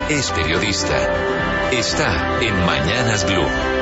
es periodista. Está en Mañanas Blue.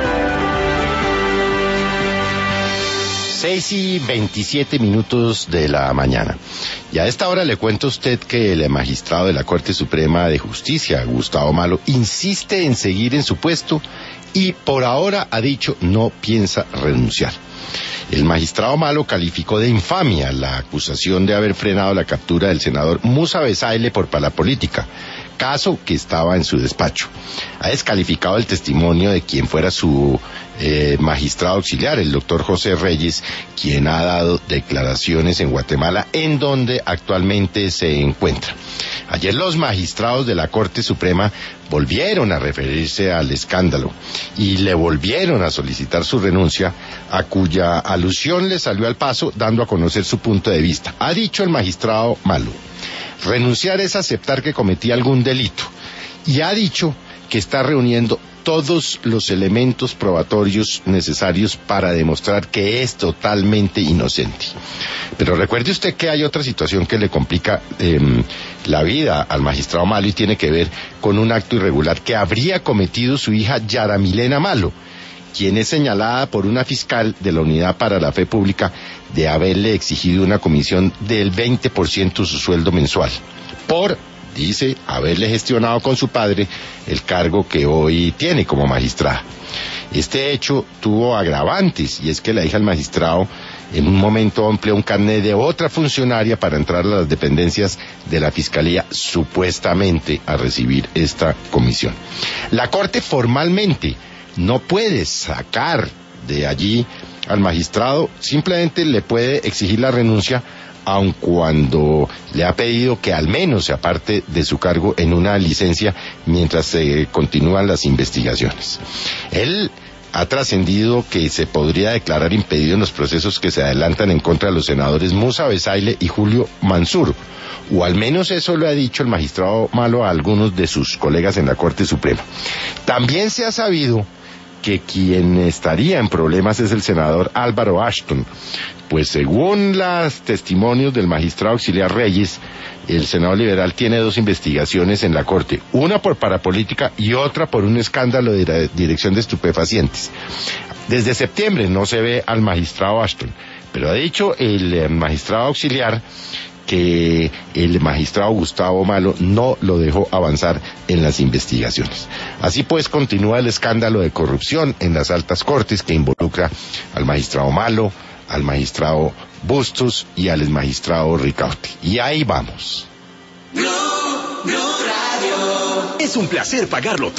6:27 de la mañana. Y a esta hora le cuento a usted que el magistrado de la Corte Suprema de Justicia, Gustavo Malo, insiste en seguir en su puesto y por ahora ha dicho no piensa renunciar. El magistrado Malo calificó de infamia la acusación de haber frenado la captura del senador Musa Besaile por palapolítica, caso que estaba en su despacho. Ha descalificado el testimonio de quien fuera su magistrado auxiliar, el doctor José Reyes, quien ha dado declaraciones en Guatemala, en donde actualmente se encuentra. Ayer los magistrados de la Corte Suprema volvieron a referirse al escándalo y le volvieron a solicitar su renuncia, a cuya alusión le salió al paso dando a conocer su punto de vista. Ha dicho el magistrado Malo: renunciar es aceptar que cometí algún delito, y ha dicho que está reuniendo todos los elementos probatorios necesarios para demostrar que es totalmente inocente. Pero recuerde usted que hay otra situación que le complica la vida al magistrado Malo y tiene que ver con un acto irregular que habría cometido su hija Yara Milena Malo, quien es señalada por una fiscal de la Unidad para la Fe Pública de haberle exigido una comisión del 20% de su sueldo mensual, por, dice, haberle gestionado con su padre el cargo que hoy tiene como magistrada. Este hecho tuvo agravantes, y es que la hija del magistrado en un momento empleó un carnet de otra funcionaria para entrar a las dependencias de la Fiscalía, supuestamente a recibir esta comisión. La Corte formalmente no puede sacar de allí al magistrado, simplemente le puede exigir la renuncia, aun cuando le ha pedido que al menos se aparte de su cargo en una licencia mientras se continúan las investigaciones. Él ha trascendido que se podría declarar impedido en los procesos que se adelantan en contra de los senadores Musa Besaile y Julio Mansur, o al menos eso lo ha dicho el magistrado Malo a algunos de sus colegas en la Corte Suprema. También se ha sabido que quien estaría en problemas es el senador Álvaro Ashton, pues según los testimonios del magistrado auxiliar Reyes, el senador liberal tiene dos investigaciones en la Corte, una por parapolítica y otra por un escándalo de la dirección de estupefacientes. Desde septiembre no se ve al magistrado Ashton, pero ha dicho el magistrado auxiliar que el magistrado Gustavo Malo no lo dejó avanzar en las investigaciones. Así pues, continúa el escándalo de corrupción en las altas cortes que involucra al magistrado Malo, al magistrado Bustos y al exmagistrado Ricaurte. Y ahí vamos. Blue Radio. Es un placer pagarlo